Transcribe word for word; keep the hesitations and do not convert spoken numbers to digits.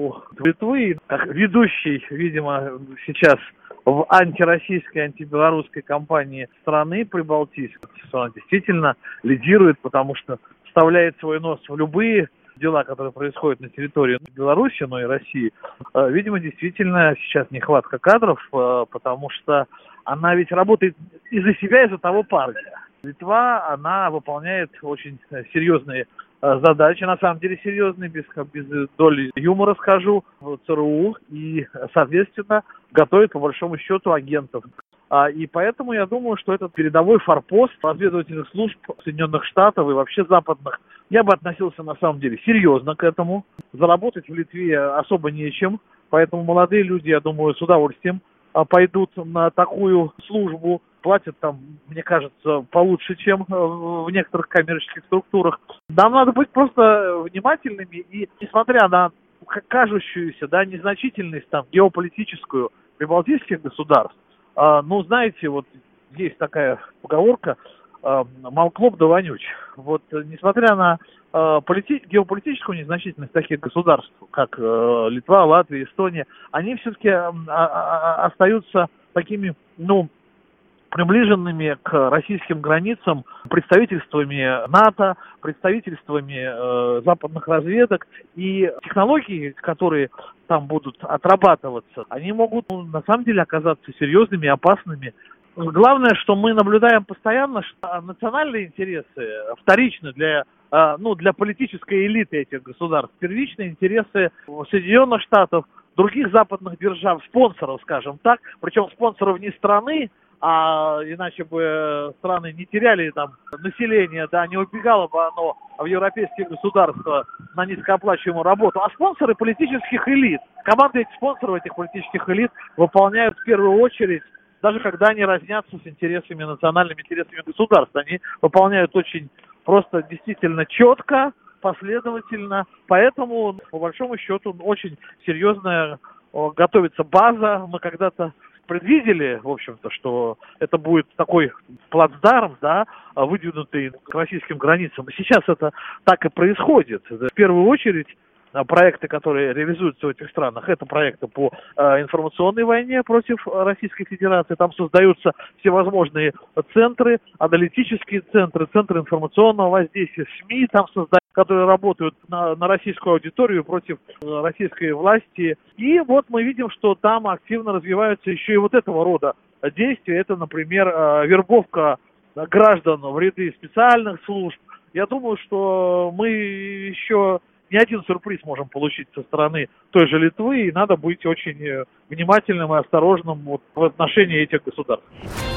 у Литвы, как ведущий, видимо, сейчас в антироссийской, антибелорусской кампании страны прибалтийской, она действительно лидирует, потому что вставляет свой нос в любые дела, которые происходят на территории Беларуси, но и России. Видимо, действительно сейчас нехватка кадров, потому что она ведь работает из-за себя, из-за того парня. Литва, она выполняет очень серьезные задачи, на самом деле серьезные, без, без доли юмора скажу, в ЦРУ, и, соответственно, готовит, по большому счету, агентов. И поэтому я думаю, что этот передовой форпост разведывательных служб Соединенных Штатов и вообще западных, я бы относился на самом деле серьезно к этому. Заработать в Литве особо нечем, поэтому молодые люди, я думаю, с удовольствием пойдут на такую службу. Платят там, мне кажется, получше, чем в некоторых коммерческих структурах. Нам надо быть просто внимательными и, несмотря на кажущуюся, да, незначительность там геополитическую прибалтийских государств, э, ну, знаете, вот есть такая поговорка э, «мал клоп да вонюч». Вот, несмотря на э, полити- геополитическую незначительность таких государств, как э, Литва, Латвия, Эстония, они все-таки э, э, остаются такими, ну, приближенными к российским границам представительствами НАТО, представительствами э, западных разведок, и технологии, которые там будут отрабатываться, они могут, ну, на самом деле оказаться серьезными и опасными. Главное, что мы наблюдаем постоянно, что национальные интересы вторичны для, э, ну, для политической элиты этих государств, первичные интересы Соединенных Штатов, других западных держав, спонсоров, скажем так, причем спонсоров не страны, а иначе бы страны не теряли там население, да, не убегало бы оно в европейские государства на низкооплачиваемую работу, а спонсоры политических элит. Команды этих спонсоров, этих политических элит выполняют в первую очередь, даже когда они разнятся с интересами, национальными интересами государств, они выполняют очень просто, действительно четко, последовательно, поэтому, по большому счету, очень серьезная готовится база. Мы когда-то предвидели, в общем-то, что это будет такой плацдарм, да, выдвинутый к российским границам. И сейчас это так и происходит. В первую очередь, проекты, которые реализуются в этих странах, это проекты по э, информационной войне против Российской Федерации. Там создаются всевозможные центры, аналитические центры, центры информационного воздействия, СМИ там создают, которые работают на, на российскую аудиторию против э, российской власти. И вот мы видим, что там активно развиваются еще и вот этого рода действия. Это, например, э, вербовка граждан в ряды специальных служб. Я думаю, что мы еще не один сюрприз можем получить со стороны той же Литвы, и надо быть очень внимательным и осторожным вот в отношении этих государств.